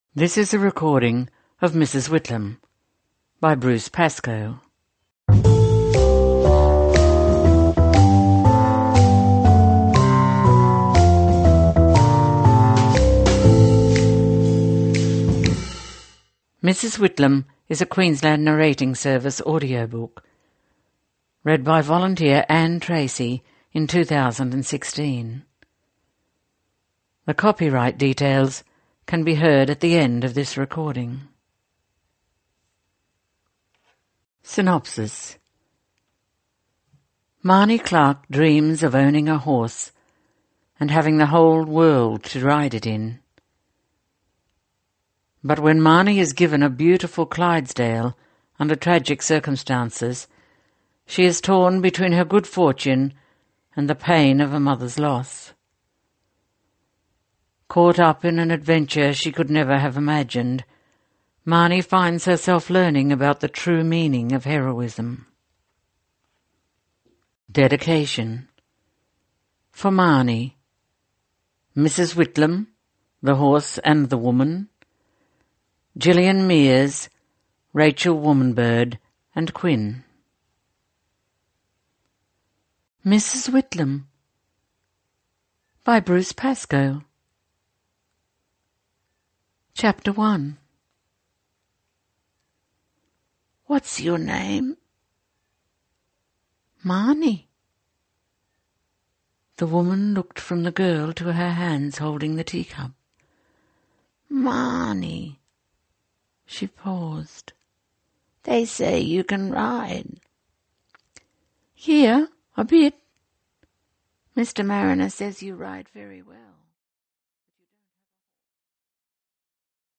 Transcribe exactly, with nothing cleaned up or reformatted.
This is a recording of Missus Whitlam by Bruce Pascoe. Missus Whitlam is a Queensland Narrating Service audiobook, read by volunteer Anne Tracy in two thousand sixteen. The copyright details can be heard at the end of this recording. Synopsis. Marnie Clark dreams of owning a horse and having the whole world to ride it in. But when Marnie is given a beautiful Clydesdale under tragic circumstances, she is torn between her good fortune and the pain of a mother's loss. Caught up in an adventure she could never have imagined, Marnie finds herself learning about the true meaning of heroism. Dedication. For Marnie, Missus Whitlam, the horse and the woman, Gillian Mears, Rachel Womanbird, and Quinn. Missus Whitlam by Bruce Pascoe. Chapter one. What's your name? Marnie. The woman looked from the girl to her hands holding the teacup. Marnie. She paused. They say you can ride. Yeah, a bit. Mister Mariner says you ride very well.